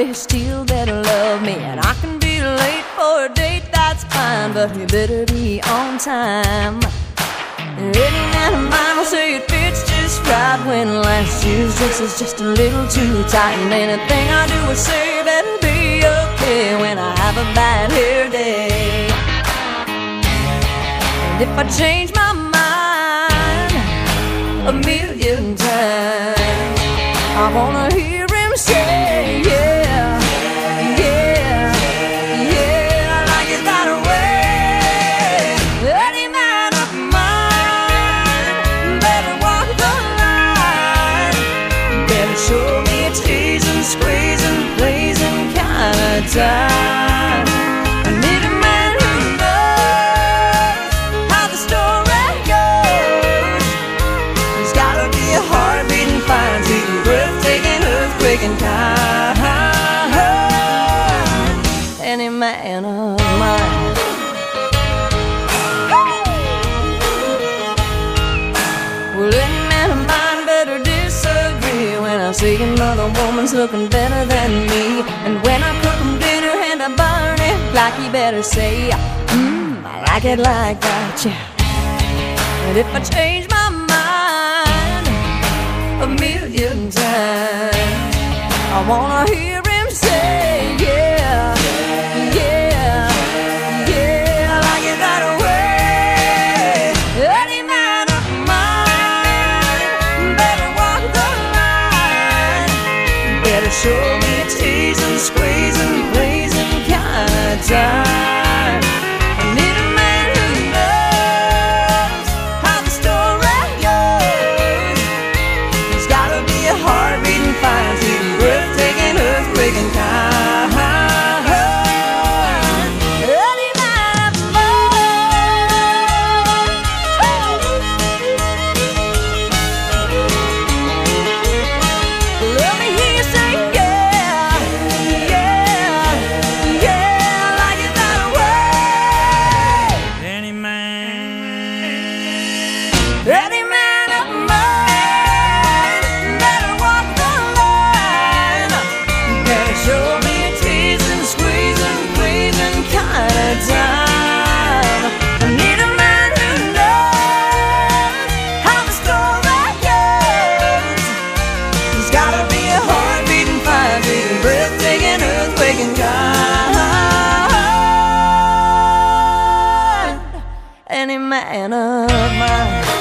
you still better love me. And I can be late for a date, that's fine, but you better be on time. And any man of mine will say it fits just right when last year's dress is just a little too tight. And anything I do or say better be okay when I have a bad hair day. And if I change my mind a million times, I wanna hear him say, yeah, yeah, yeah, I like it that way. Any man of mine better walk the line, better show me a teasing, squeezing, blazing kind of time. I need a man who knows how the story goes. There's gotta be a heart-beating, fine-beating, breathtaking, earthquaking kind. Any man of mine. Well, any man of mine better disagree when I see another woman's looking better than me. And when I cook him dinner and I burn it, like he better say, I like it like that, yeah. And if I change my mind a million times, I wanna hear him say, yeah, yeah, yeah, I like it that way. Any man of mine better walk the line, better show me a teasing, squeezing, blazing kind of time. I need a man who knows how the story goes. There's gotta be a heart-beating, fine-beating, breathtaking, earthquaking kind. Any man of mine. Let me hear you say, yeah, yeah, yeah, I like it that way. Any man of mine better walk the line, better show me a teasing, squeezing, pleasing kind of time. I need a man who knows how the story goes. There's gotta be a heart-beating, fire-beating, breathtaking, earthquaking kind. Any man of mine.